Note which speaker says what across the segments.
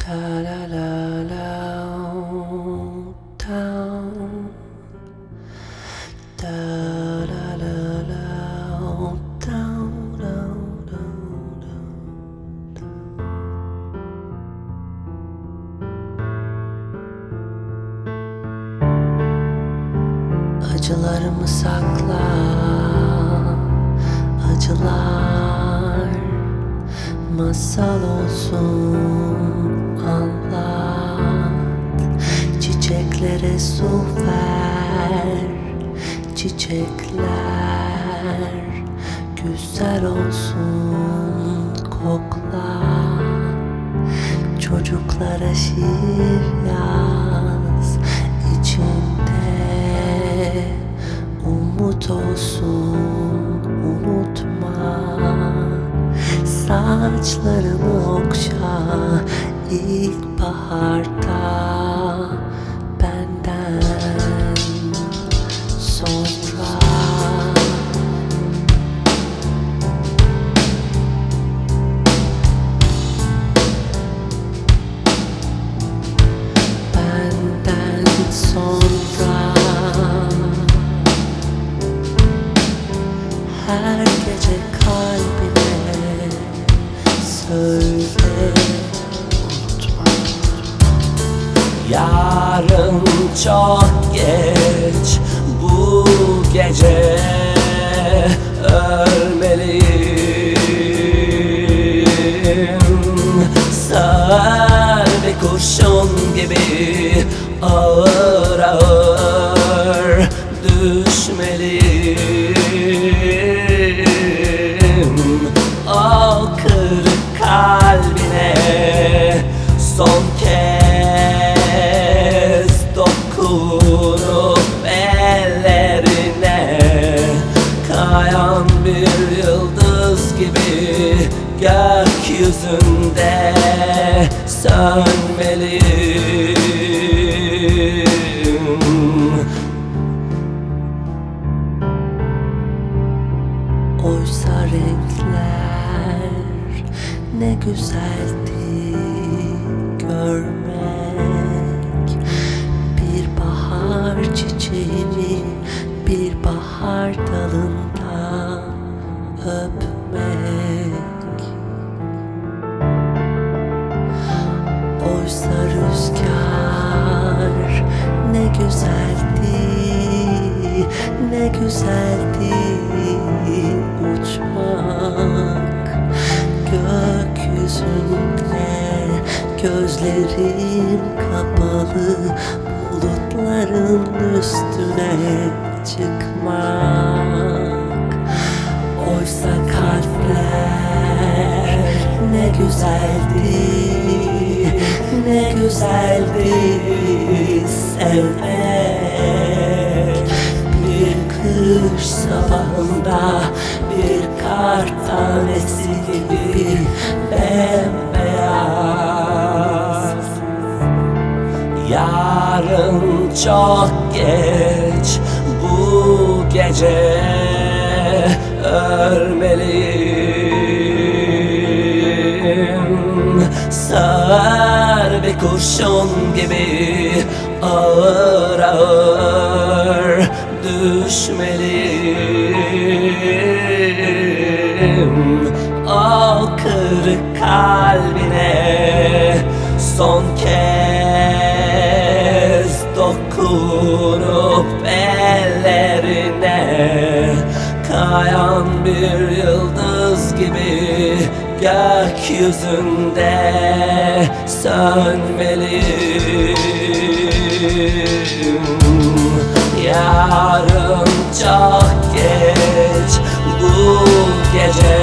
Speaker 1: Da da da da down. Da da da da down, down, down, down. Acılarımı sakla, acılar masal olsun, anlat. Çiçeklere su ver, çiçekler güzel olsun, kokla. Çocuklara şiir yaz, içinde umut olsun, unutma. Saçlarımı okşa ilkbaharda, benden sonra. Benden sonra her gece kalbine söyle, unutma.
Speaker 2: Yarın çok geç, bu gece ölmeliyim. Sağır bir kurşun gibi ağır ağır düşmeliyim. O kırık kalbine son kez dokunup ellerine, kayan bir yıldız gibi gökyüzünde sönmeliyim.
Speaker 1: Oysa renkler ne güzeldi görmek. Bir bahar çiçeğini bir bahar dalında öpmek. Oysa rüzgar ne güzeldi, ne güzeldi uçmak gökyüzünde. Gözlerim kapalı, bulutların üstüne çıkmak. Oysa kalpler ne güzeldi, ne güzeldi sevmek. Bir kış sabahında bir kar tanesi gibi bembeyaz. Yarın çok geç, bu gece ölmeliyim. Sağır bir kurşun gibi ağır ağır düşmeliyim. O kırık kalbine son kez dokunup ellerine, kayan bir yıldız gibi gökyüzünde sönmeliyim. Yarın çok geç, bu gece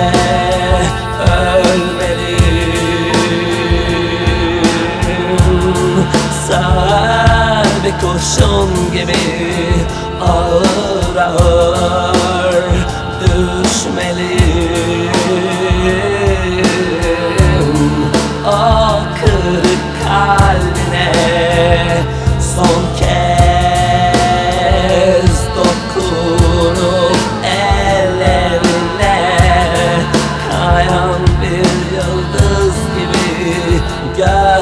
Speaker 1: ölmeliyim. Sağır bir kurşun gibi ağır ağır düşmeliyim. O kırık kalbine son kez dokunup ellerine, kayan bir yıldız gibi gel.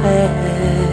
Speaker 1: kahve